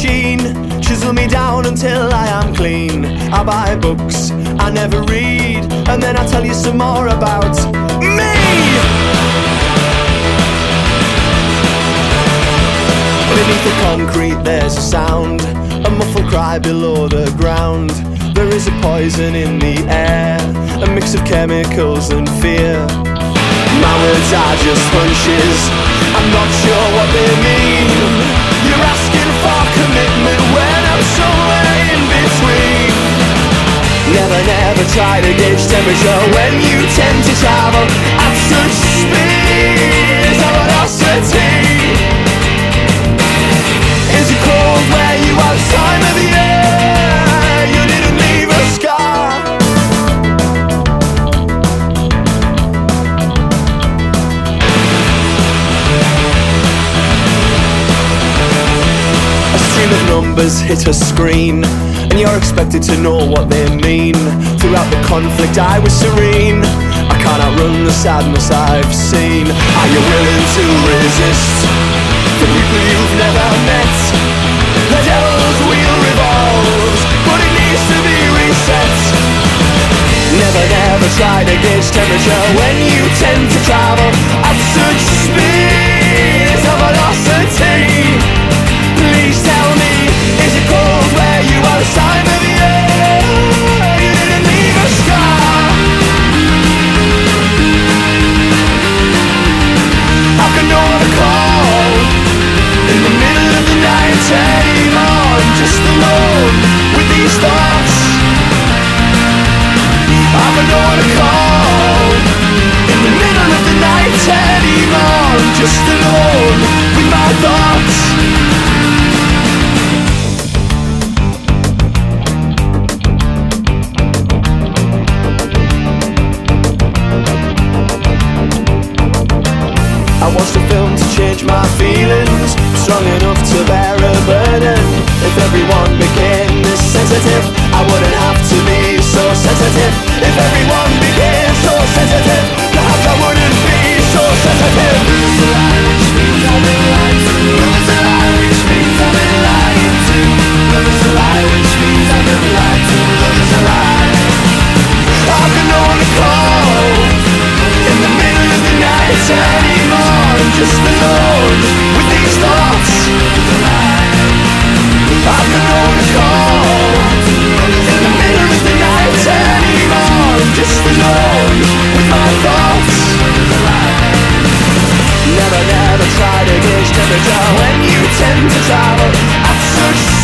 machine, chisel me down until I am clean. I buy books I never read, and then I tell you some more about me. Beneath the concrete there's a sound, a muffled cry below the ground. There is a poison in the air, a mix of chemicals and fear. My words are just hunches, I'm not sure what they mean. You're asking for commitment when I'm somewhere in between. Never try to gauge temperature when you tend to travel at such speeds of velocity. Is it cold where you are this time of the year? You didn't leave a scar. A stream of numbers hit a screen, and you're expected to know what they mean. Throughout the conflict I was serene. I can't outrun the sadness I've seen. Are you willing to resist the people you've never met? The devil's wheel revolves, but it needs to be reset. Never try to gauge temperature when you tend to travel at such speeds of velocity. Please tell me, is it cold where you are this time of the year? You didn't leave a scar. I can know the call in the middle of the night anymore. I'm just alone with these thoughts. I can know the call in the middle of the night anymore. I'm just alone with my thoughts. I watched a film to change my feelings, strong enough to bear a burden. If everyone became this sensitive, I wouldn't have to be so sensitive. If everyone became so sensitive, perhaps I wouldn't be so sensitive. Lose the lie, which means I've been lied to. Lose the lie, which means I've been lied to. Lose the lie, which means I've been lied to. Lose the lie. I can only call in the middle of the night anymore. I'm just alone with these thoughts. I can only call in the middle of the night anymore. I'm just alone with my thoughts. Never try to gauge temperature when you tend to travel at such